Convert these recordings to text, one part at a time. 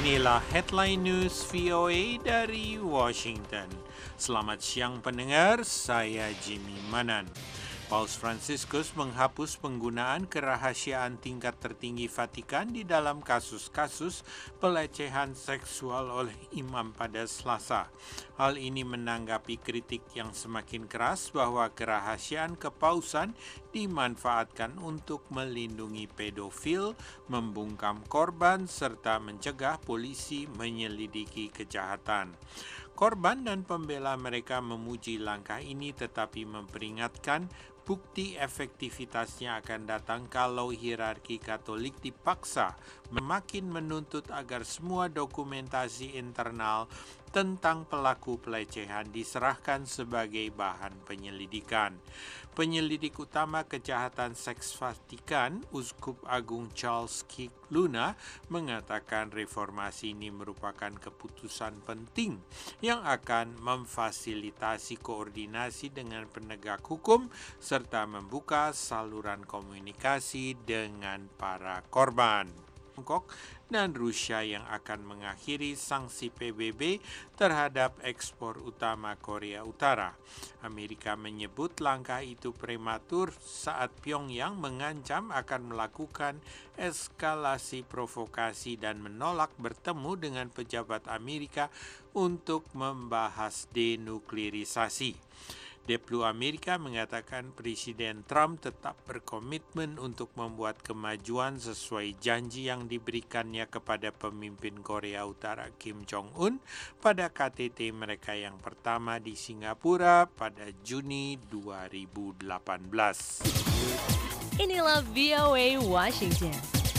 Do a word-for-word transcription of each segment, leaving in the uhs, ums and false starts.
Inilah headline news V O A dari Washington. Selamat siang pendengar, saya Jimmy Manan. Paus Fransiskus menghapus penggunaan kerahasiaan tingkat tertinggi Vatikan di dalam kasus-kasus pelecehan seksual oleh imam pada Selasa. Hal ini menanggapi kritik yang semakin keras bahwa kerahasiaan kepausan dimanfaatkan untuk melindungi pedofil, membungkam korban, serta mencegah polisi menyelidiki kejahatan. Korban dan pembela mereka memuji langkah ini tetapi memperingatkan bukti efektivitasnya akan datang kalau hierarki Katolik dipaksa makin menuntut agar semua dokumentasi internal tentang pelaku pelecehan diserahkan sebagai bahan penyelidikan. Penyelidik utama kejahatan seks Vatikan, Uskup Agung Charles Kick Luna, mengatakan reformasi ini merupakan keputusan penting yang akan memfasilitasi koordinasi dengan penegak hukum serta membuka saluran komunikasi dengan para korban. Tiongkok dan Rusia yang akan mengakhiri sanksi P B B terhadap ekspor utama Korea Utara. Amerika menyebut langkah itu prematur saat Pyongyang mengancam akan melakukan eskalasi provokasi dan menolak bertemu dengan pejabat Amerika untuk membahas denuklirisasi. Deplu Amerika mengatakan Presiden Trump tetap berkomitmen untuk membuat kemajuan sesuai janji yang diberikannya kepada pemimpin Korea Utara Kim Jong-un pada K T T mereka yang pertama di Singapura pada Juni dua ribu delapan belas. Inilah V O A Washington.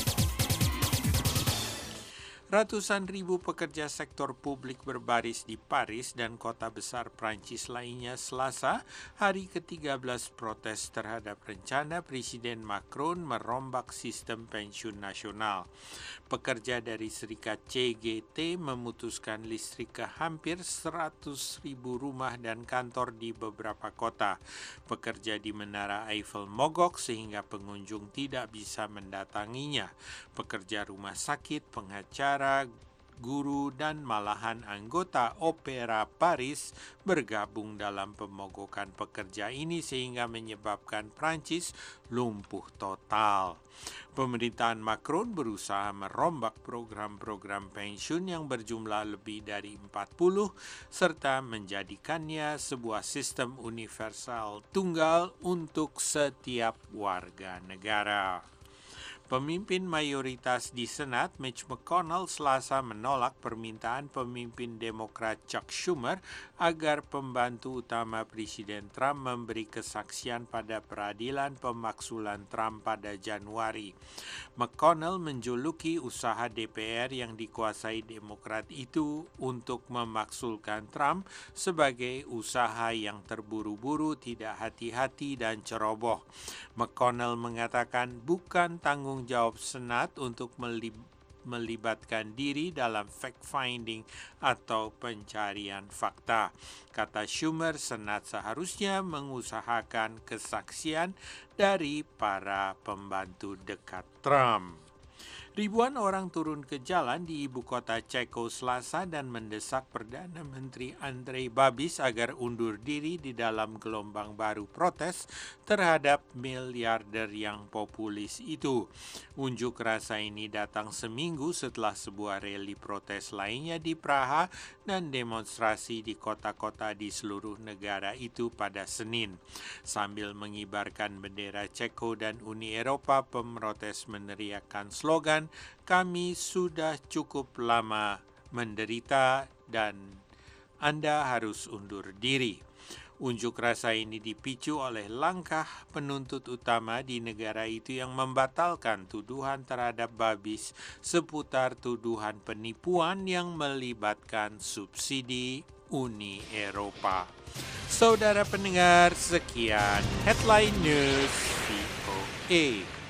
Ratusan ribu pekerja sektor publik berbaris di Paris dan kota besar Prancis lainnya Selasa, hari ke tiga belas protes terhadap rencana Presiden Macron merombak sistem pensiun nasional. Pekerja dari serikat C G T memutuskan listrik ke hampir seratus ribu rumah dan kantor di beberapa kota. Pekerja di Menara Eiffel mogok sehingga pengunjung tidak bisa mendatanginya. Pekerja rumah sakit, pengacara, guru, dan malahan anggota Opera Paris bergabung dalam pemogokan pekerja ini sehingga menyebabkan Prancis lumpuh total. Pemerintahan Macron berusaha merombak program-program pensiun yang berjumlah lebih dari empat puluh serta menjadikannya sebuah sistem universal tunggal untuk setiap warga negara. Pemimpin mayoritas di Senat, Mitch McConnell, Selasa menolak permintaan pemimpin Demokrat Chuck Schumer agar pembantu utama Presiden Trump memberi kesaksian pada peradilan pemaksulan Trump pada Januari. McConnell menjuluki usaha D P R yang dikuasai Demokrat itu untuk memaksulkan Trump sebagai usaha yang terburu-buru, tidak hati-hati, dan ceroboh. McConnell mengatakan bukan tanggung jawab Senat untuk melib- melibatkan diri dalam fact-finding atau pencarian fakta. Kata Schumer, Senat seharusnya mengusahakan kesaksian dari para pembantu dekat Trump. Ribuan orang turun ke jalan di ibu kota Ceko Selasa dan mendesak Perdana Menteri Andrej Babis agar undur diri di dalam gelombang baru protes terhadap miliarder yang populis itu. Unjuk rasa ini datang seminggu setelah sebuah rally protes lainnya di Praha dan demonstrasi di kota-kota di seluruh negara itu pada Senin. Sambil mengibarkan bendera Ceko dan Uni Eropa, pemrotes meneriakkan slogan, "Kami sudah cukup lama menderita dan Anda harus undur diri." Unjuk rasa ini dipicu oleh langkah penuntut utama di negara itu yang membatalkan tuduhan terhadap Babis seputar tuduhan penipuan yang melibatkan subsidi Uni Eropa. Saudara pendengar, sekian Headline News V O A.